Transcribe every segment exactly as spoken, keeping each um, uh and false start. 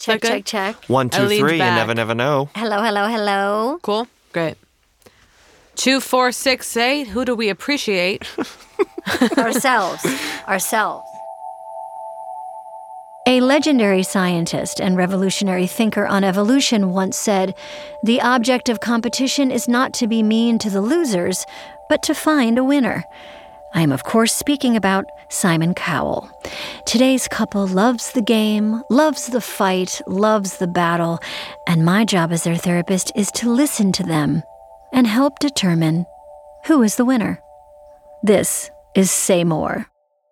Check, check, check. One, two, three, you back. never, never know. Hello, hello, hello. Cool. Great. Two, four, six, eight. Who do we appreciate? Ourselves. Ourselves. A legendary scientist and revolutionary thinker on evolution once said, "The object of competition is not to be mean to the losers, but to find a winner." I am, of course, speaking about Simon Cowell. Today's couple loves the game, loves the fight, loves the battle, and my job as their therapist is to listen to them and help determine who is the winner. This is Say More.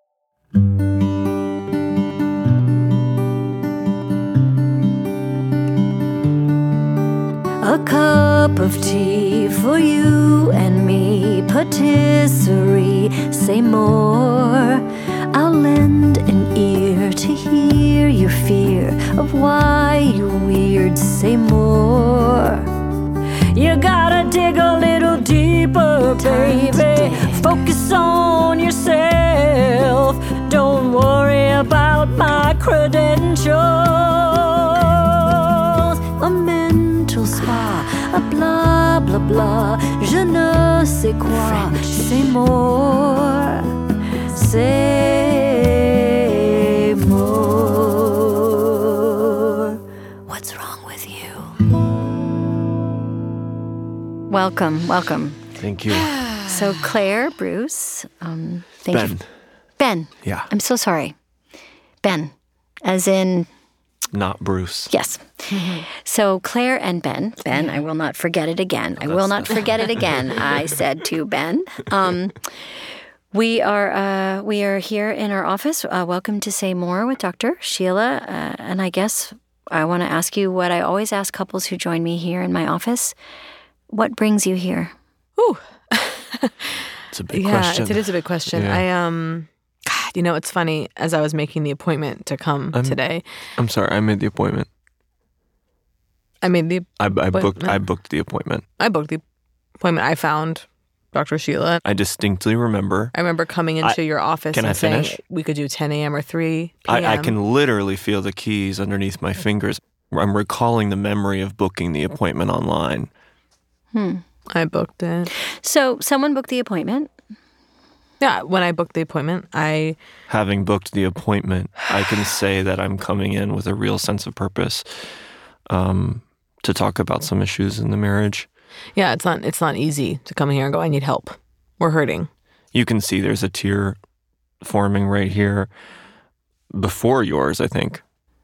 A cup of tea for you and me, patisserie, say more. I'll lend an ear to hear your fear of why you're weird, say more. You gotta dig a little deeper, baby. Focus on yourself. Don't worry about my credentials. A mental spa, a blah, blah, blah. Je ne sais quoi. Say more. Say more. What's wrong with you? Welcome, welcome. Thank you. So Claire, Bruce, um, thank Ben. you. Ben. Yeah. I'm so sorry. Ben, as in, Not Bruce. yes. So Claire and Ben, Ben, I will not forget it again. I will not forget it again, I said to Ben. Um, we are uh, we are here in our office. Uh, welcome to Say More with Doctor Sheila. Uh, and I guess I want to ask you what I always ask couples who join me here in my office. What brings you here? Ooh. It's a big yeah, question. it is a big question. Yeah. I um, God, you know, it's funny. As I was making the appointment to come I'm- today, I'm sorry, I made the appointment. I made the I, I booked Appointment. I booked the appointment. I booked the appointment. I found Doctor Sheila. I distinctly remember. I remember coming into I- your office can and I saying finish? we could do ten a.m. or three p.m. I, I can literally feel the keys underneath my fingers. I'm recalling the memory of booking the appointment online. I booked it. So someone booked the appointment. Yeah, when I booked the appointment, I Having booked the appointment, I can say that I'm coming in with a real sense of purpose um, to talk about some issues in the marriage. yeah, it's not it's not easy to come here and go, I need help. We're hurting. You can see there's a tear forming right here before yours, I think.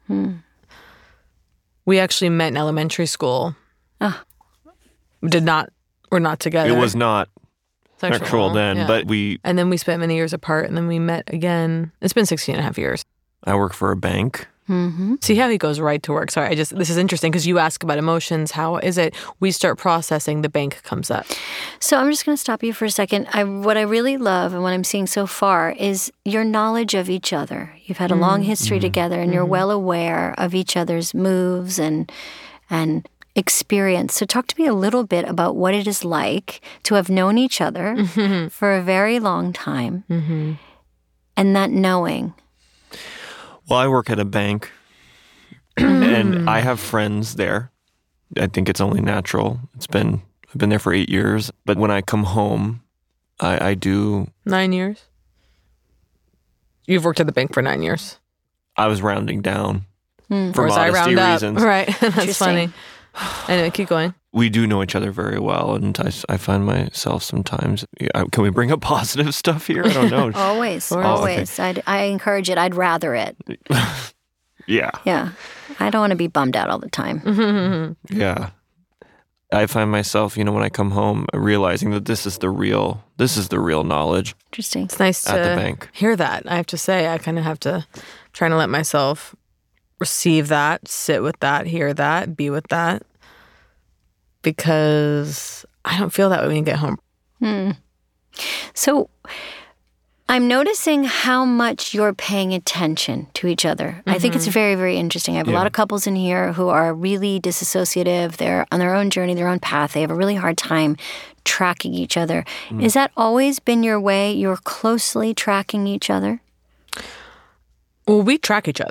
We actually met in elementary school. Ah. We did not. We're not together. It was not Sexual, sexual then, yeah. but we. And then we spent many years apart, and then we met again. It's been sixteen and a half years. I work for a bank. Mm-hmm. See how he goes right to work. Sorry, I just, this is interesting because you ask about emotions. How is it? We start processing, the bank comes up. So I'm just going to stop you for a second. I, what I really love and what I'm seeing so far is your knowledge of each other. You've had a long history together, and you're well aware of each other's moves and and experience. So talk to me a little bit about what it is like to have known each other for a very long time, and that knowing. Well, I work at a bank, and I have friends there. I think it's only natural. It's been I've been there for eight years, but when I come home, I, I do. Nine years? You've worked at the bank for nine years. I was rounding down for Or as I modesty round reasons. up. Right. That's Interesting. funny. Anyway, keep going. We do know each other very well, and I, I find myself sometimes. Yeah, can we bring up positive stuff here? I don't know. Always, okay. always. I'd, I encourage it. I'd rather it. Yeah, Yeah. I don't want to be bummed out all the time. yeah. I find myself, you know, when I come home, realizing that this is the real, this is the real knowledge. Interesting. It's nice to At the bank. hear that. I have to say, I kind of have to trying to let myself receive that, sit with that, hear that, be with that, because I don't feel that way when you get home. So I'm noticing how much you're paying attention to each other. I think it's very, very interesting. I have a lot of couples in here who are really disassociative. They're on their own journey, their own path. They have a really hard time tracking each other. Has that always been your way? You're closely tracking each other? Well, we track each other.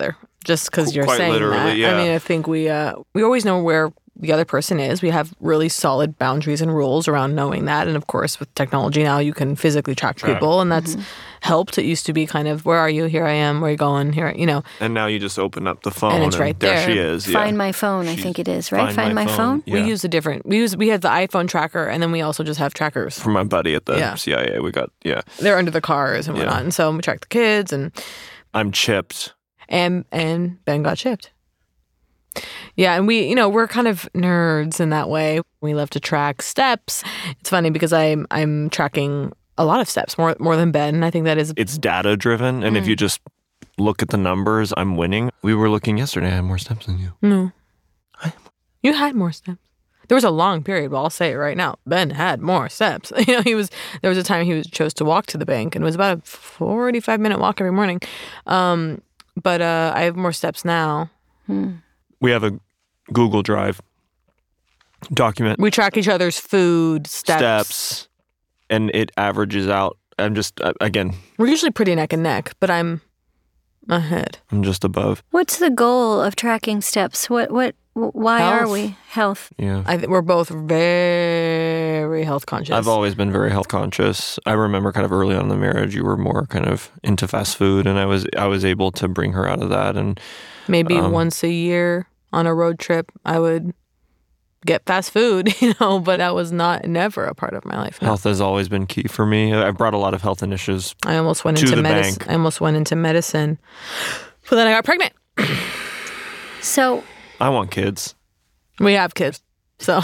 just because you're Quite saying literally, that. yeah. I mean, I think we uh, we always know where the other person is. We have really solid boundaries and rules around knowing that. And of course, with technology now, you can physically track Track. people, and that's helped. It used to be kind of, where are you? Here I am. Where are you going? Here, you know. And now you just open up the phone And it's right there. there. she is. Find yeah. My Phone, I She's- think it is, right? Find, My, Phone? Yeah. We use a different. We use we have the iPhone tracker, and then we also just have trackers. From my buddy at the Yeah. C I A, we got, yeah. They're under the cars and Yeah. whatnot, and so we track the kids, and I'm chipped. and and Ben got chipped. Yeah, and we, you know, we're kind of nerds in that way. We love to track steps. It's funny because I'm I'm tracking a lot of steps, more more than Ben. And I think that is It's data driven. And Mm. if you just look at the numbers, I'm winning. We were looking yesterday. I had more steps than you. no. I- You had more steps. There was a long period, but I'll say it right now. Ben had more steps. You know, he was. There was a time he was chose to walk to the bank, and it was about a forty-five minute walk every morning. Um, but uh, I have more steps now. We have a Google Drive document We track each other's food steps. steps, and it averages out. I'm just, uh, again, We're usually pretty neck and neck, but I'm ahead. I'm just above. What's the goal of tracking steps? What, what, wh- why are Health. we? Health. Yeah. I think we're both very health conscious. I've always been very health conscious. I remember kind of early on in the marriage, you were more kind of into fast food, and I was I was able to bring her out of that. And Maybe um, once a year on a road trip, I would get fast food, you know, but that was not never a part of my life. No. health has always been key for me. I've brought a lot of health initiatives. I almost went To into the medicine. bank. I almost went into medicine, but then I got pregnant. So, I want kids. We have kids, so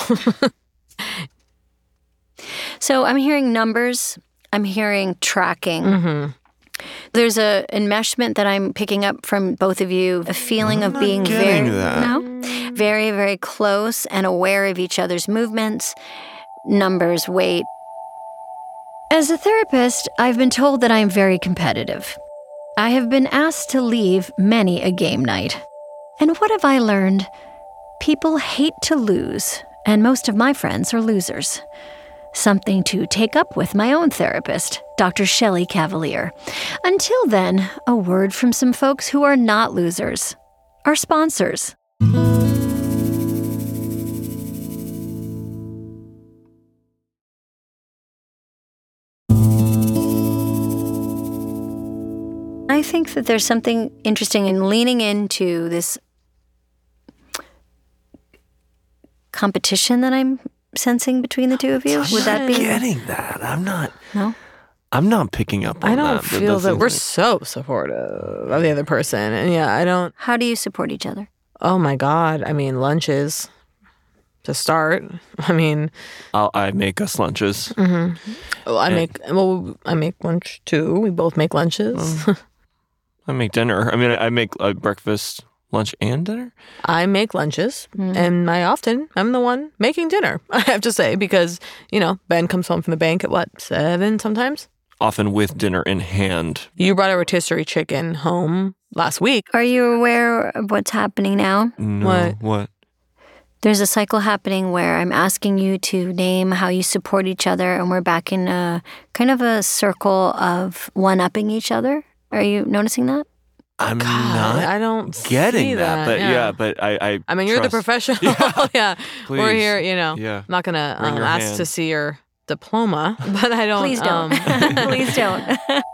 so I'm hearing numbers. I'm hearing tracking. Mm-hmm. There's a enmeshment that I'm picking up from both of you, a feeling of being getting very that. no, very very close and aware of each other's movements, numbers, weight. As a therapist, I've been told that I am very competitive. I have been asked to leave many a game night. And what have I learned? People hate to lose, and most of my friends are losers. Something to take up with my own therapist, Doctor Shelley Cavalier. Until then, a word from some folks who are not losers, our sponsors. I think that there's something interesting in leaning into this competition that I'm sensing between the two of you. Would that be? Getting that? I'm not. No? I'm not picking up on I don't that. but feel that's that the we're thing. so supportive of the other person, and yeah, I don't. How do you support each other? Oh my God! I mean, lunches to start. I mean, I'll, I make us lunches. well, I Yeah. make well, I make lunch too. We both make lunches. I make dinner. I mean, I make uh, breakfast, lunch, and dinner. I make lunches, and I often I'm the one making dinner. I have to say, because you know Ben comes home from the bank at what seven sometimes. Often with dinner in hand. You brought a rotisserie chicken home last week. Are you aware of what's happening now? No, What? What? There's a cycle happening where I'm asking you to name how you support each other, and we're back in a kind of a circle of one-upping each other. Are you noticing that? I'm God, not I don't getting see that, but yeah. but I. I, I mean, you're the trust- professional. Yeah, we're Please. here. You know, Yeah. I'm not gonna Bring um, your ask hand. to see your diploma, but I don't. Please don't. Um, Please don't.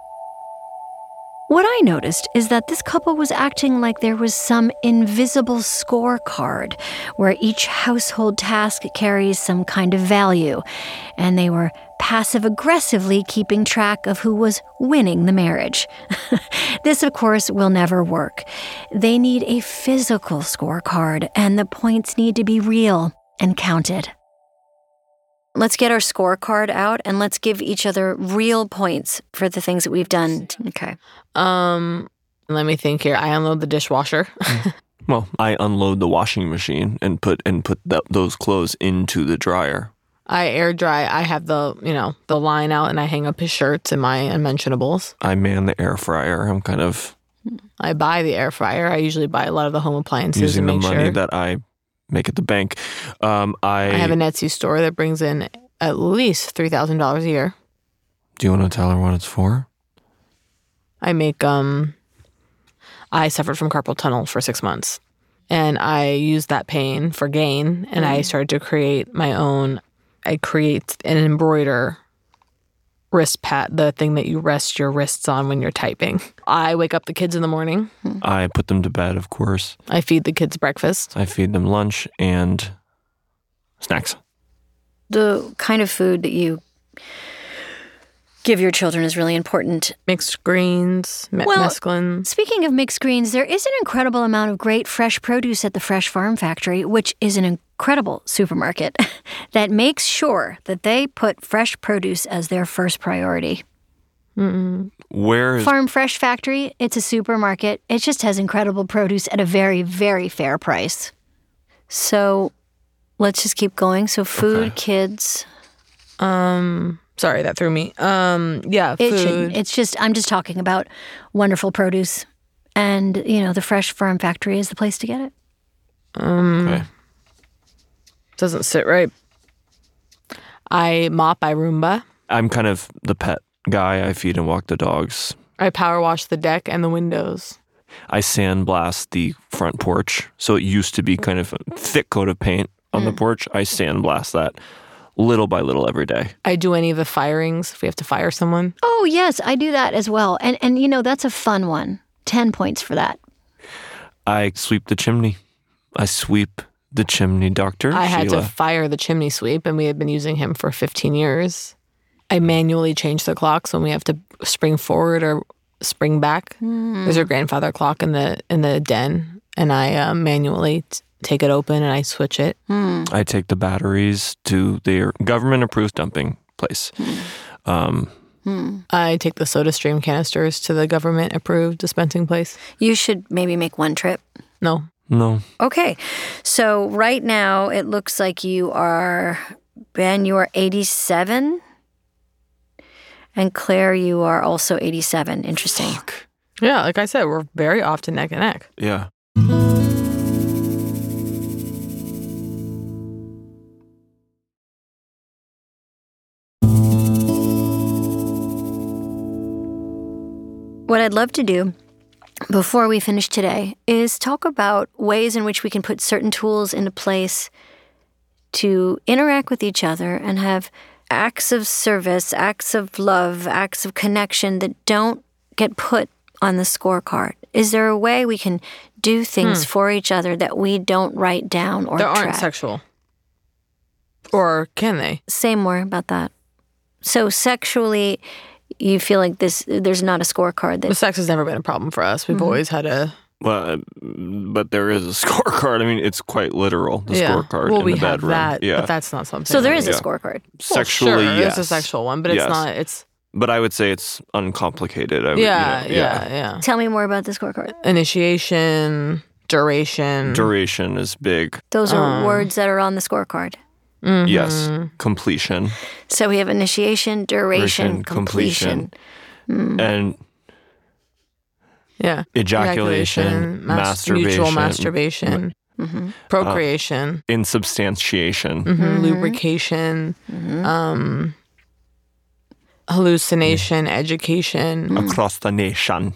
What I noticed is that this couple was acting like there was some invisible scorecard where each household task carries some kind of value, and they were passive-aggressively keeping track of who was winning the marriage. This, of course, will never work. They need a physical scorecard, and the points need to be real and counted. Let's get our scorecard out and let's give each other real points for the things that we've done. Okay. um, let me think here. I unload the dishwasher. Well, I unload the washing machine and put and put th- those clothes into the dryer. I air dry. I have the you know the line out, and I hang up his shirts and my unmentionables. I man the air fryer. I'm kind of I buy the air fryer. I usually buy a lot of the home appliances using to the make money sure. that I make at the bank. Um, I, I have an Etsy store that brings in at least three thousand dollars a year. Do you want to tell her what it's for? I make um, I suffered from carpal tunnel for six months. And I used that pain for gain, and I started to create my own, I create and embroider wrist pad, the thing that you rest your wrists on when you're typing. I wake up the kids in the morning. I put them to bed, of course. I feed the kids breakfast. I feed them lunch and snacks. The kind of food that you give your children is really important. Mixed greens, me- Well, mesclun. Speaking of mixed greens, there is an incredible amount of great fresh produce at the Fresh Farm Factory, which is an incredible supermarket that makes sure that they put fresh produce as their first priority. Mm-mm. Where is Farm Fresh Factory, it's a supermarket. It just has incredible produce at a very, very fair price. So let's just keep going. So food, Okay. kids. Um, sorry, that threw me. Um, yeah, It food. shouldn't. It's just, I'm just talking about wonderful produce. And, you know, the Fresh Farm Factory is the place to get it. Um, okay. Doesn't sit right. I mop, I Roomba. I'm kind of the pet guy. I feed and walk the dogs. I power wash the deck and the windows. I sandblast the front porch. So it used to be kind of a thick coat of paint on the porch. I sandblast that little by little every day. I do any of the firings if we have to fire someone. Oh, yes, I do that as well. And, and you know, that's a fun one. ten points for that. I sweep the chimney. I sweep the chimney, Doctor I had Sheila. to fire the chimney sweep, and we had been using him for fifteen years. I manually change the clocks when we have to spring forward or spring back. There's a grandfather clock in the in the den, and I uh, manually t- take it open and I switch it. I take the batteries to their government-approved dumping place. Um, I take the soda stream canisters to the government-approved dispensing place. You should maybe make one trip. No. no. Okay. So right now it looks like you are, Ben, you are eighty-seven. And Claire, you are also eighty-seven. Interesting. Yeah, like I said, we're very often neck and neck. Yeah. What I'd love to do before we finish today is talk about ways in which we can put certain tools into place to interact with each other and have acts of service, acts of love, acts of connection that don't get put on the scorecard. Is there a way we can do things for each other that we don't write down or They aren't track? sexual. Or can they? Say more about that. So sexually, you feel like this. There's not a scorecard The that. sex has never been a problem for us. We've always had a... Well, uh, but there is a scorecard. I mean, it's quite literal, the yeah. scorecard Well, in we the have bedroom. that, yeah. but that's not something. So there is a Yeah. scorecard. Sexually, well, sure, yes. there's a sexual one, but Yes. it's not... It's But I would say it's uncomplicated. I would, Yeah, you know, yeah, yeah. Tell me more about the scorecard. Initiation, duration. Duration is big. Those are Um. words that are on the scorecard. Mhm. Yes. Completion. So we have initiation, duration, Duration, completion. And Yeah. ejaculation, mas- masturbation, mutual masturbation, Mm-hmm. procreation, insubstantiation. mhm, lubrication, um, hallucination, education. Across the nation.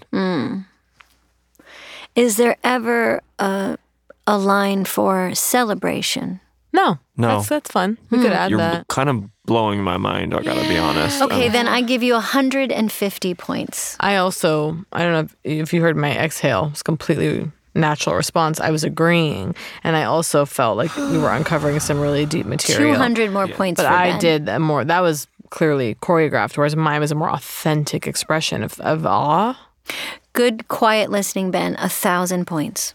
Is there ever a, a line for celebration? No, No. that's that's fun. We could add You're that. kind of blowing my mind, I gotta be honest. Okay, Um, then I give you one hundred fifty points. I also, I don't know if, if you heard my exhale. It's completely natural response. I was agreeing, and I also felt like we were uncovering some really deep material. two hundred more points But for I Ben. did a more. That was clearly choreographed, whereas mine was a more authentic expression of, of awe. Good, quiet listening, Ben. A thousand points.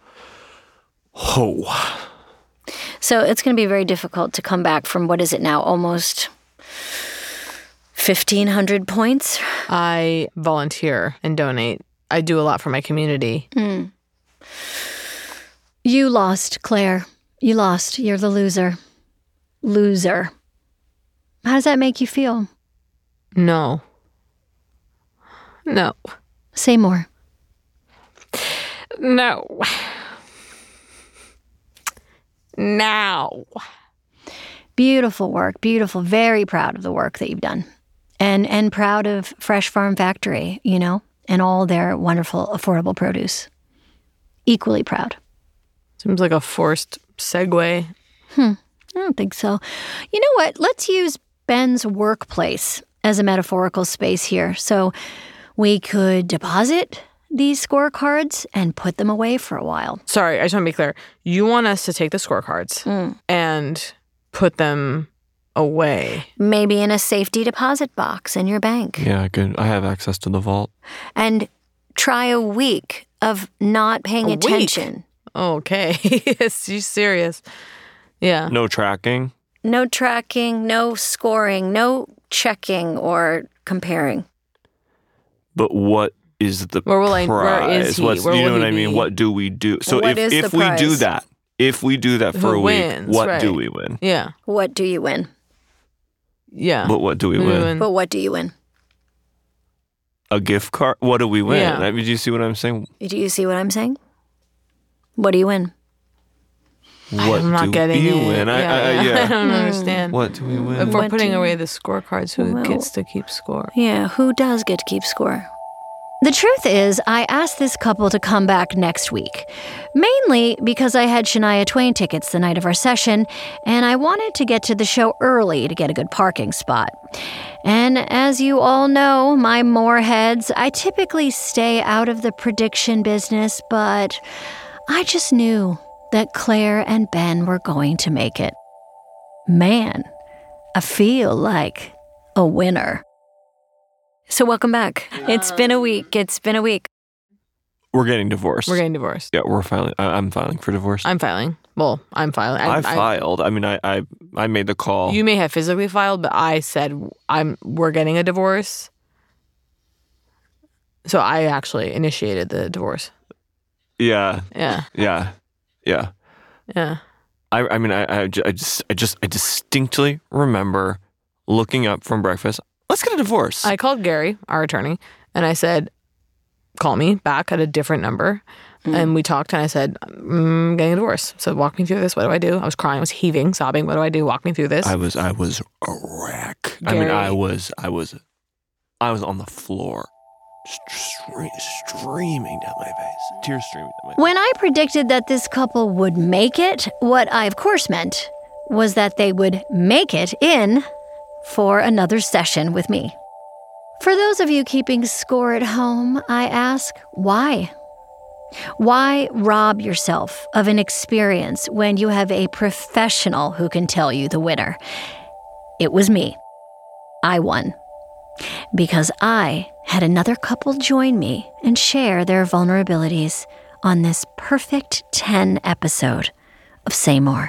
Oh. So it's going to be very difficult to come back from, what is it now, almost fifteen hundred points? I volunteer and donate. I do a lot for my community. You lost, Claire. You lost. You're the loser. Loser. How does that make you feel? No. No. Say more. No. Now. Beautiful work. Beautiful. Very proud of the work that you've done. And and proud of Fresh Farm Factory, you know? and all their wonderful, affordable produce. Equally proud. Seems like a forced segue. Hmm. I don't think so. You know what? Let's use Ben's workplace as a metaphorical space here. So we could deposit these scorecards and put them away for a while. Sorry, I just want to be clear. You want us to take the scorecards Mm. and put them away. Maybe in a safety deposit box in your bank. Yeah, good. I have access to the vault. And try a week of not paying A week? attention. Okay. Yes, you serious. Yeah. No tracking. No tracking, no scoring, no checking or comparing. But what is the Where will I- prize? where is he? What's, Where you know will what he I mean? be? What do we do? So What if, is if the we do prize? that, if we do that for Who a week, wins, what right. do we win? Yeah. What do you win? Yeah. But what do we We win? win. But what do you win? A gift card? What do we win? Yeah. I mean, do you see what I'm saying? Do you see what I'm saying? What do you win? What I'm not do getting we it. win? I, yeah, I, yeah. I yeah. don't understand. What do we win? If we're What putting do- away the scorecards, who Well- gets to keep score? Yeah, who does get to keep score? The truth is, I asked this couple to come back next week, mainly because I had Shania Twain tickets the night of our session, and I wanted to get to the show early to get a good parking spot. And as you all know, my moorheads, I typically stay out of the prediction business, but I just knew that Claire and Ben were going to make it. Man, I feel like a winner. So welcome back. It's been a week. It's been a week. We're getting divorced. We're getting divorced. yeah, we're filing. I, I'm filing for divorce. I'm filing. Well, I'm filing. I, filed. I mean, I, I I made the call. You may have physically filed, but I said I'm. We're getting a divorce. So I actually initiated the divorce. yeah, Yeah. yeah, yeah. Yeah. I I mean, I I ju- I just I just I distinctly remember looking up from breakfast. Let's get a divorce. I called Gary, our attorney, and I said, call me back at a different number. Mm. And we talked, and I said, I'm getting a divorce. So walk me through this. What do I do? I was crying. I was heaving, sobbing. What do I do? Walk me through this. I was I was a wreck. I mean, Gary. I was I was I was on the floor, stre- streaming down my face, tears streaming down my face. When I predicted that this couple would make it, what I of course meant was that they would make it in for another session with me. For those of you keeping score at home, I ask, why? Why rob yourself of an experience when you have a professional who can tell you the winner? It was me. I won. Because I had another couple join me and share their vulnerabilities on this perfect ten episode of Say More.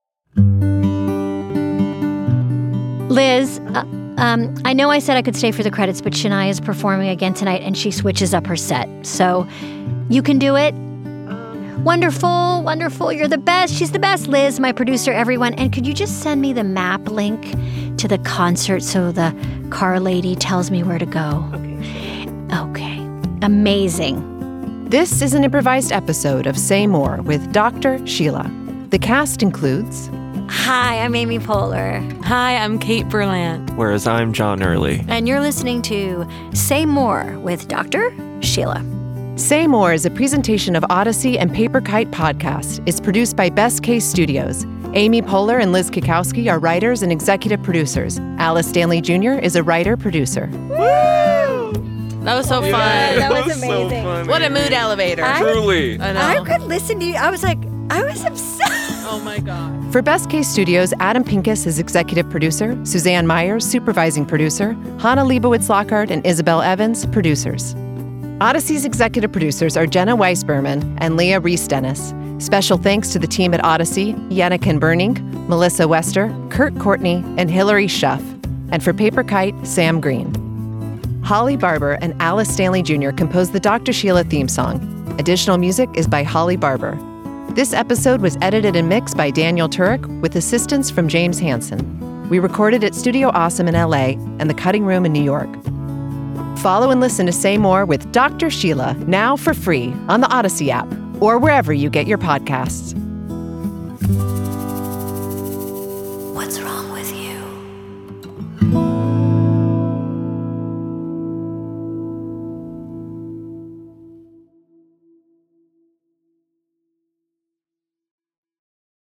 Liz, uh, um, I know I said I could stay for the credits, but Shania is performing again tonight and she switches up her set. So you can do it. Wonderful, wonderful. You're the best. She's the best, Liz, my producer, everyone. And could you just send me the map link to the concert so the car lady tells me where to go? Okay. Okay. Amazing. This is an improvised episode of Say More with Doctor Sheila. The cast includes Hi, I'm Amy Poehler. Hi, I'm Kate Berlant. Whereas I'm John Early. And you're listening to Say More with Doctor Sheila. Say More is a presentation of Odyssey and Paper Kite Podcast. It's produced by Best Case Studios. Amy Poehler and Liz Kikowski are writers and executive producers. Alice Stanley Junior is a writer-producer. That was so fun. that was amazing. What a mood elevator. I- Truly. I know. I could listen to you. I was like, I was obsessed. Oh my God. For Best Case Studios, Adam Pincus is executive producer, Suzanne Myers, supervising producer, Hannah Leibowitz-Lockhart and Isabel Evans, producers. Odyssey's executive producers are Jenna Weiss-Berman and Leah Reese-Dennis. Special thanks to the team at Odyssey, Yannick Burning, Melissa Wester, Kurt Courtney, and Hillary Schuff. And for Paper Kite, Sam Green. Holly Barber and Alice Stanley Junior composed the Doctor Sheila theme song. Additional music is by Holly Barber. This episode was edited and mixed by Daniel Turek with assistance from James Hansen. We recorded at Studio Awesome in L A and the Cutting Room in New York. Follow and listen to Say More with Doctor Sheila now for free on the Odyssey app or wherever you get your podcasts. What's wrong with you?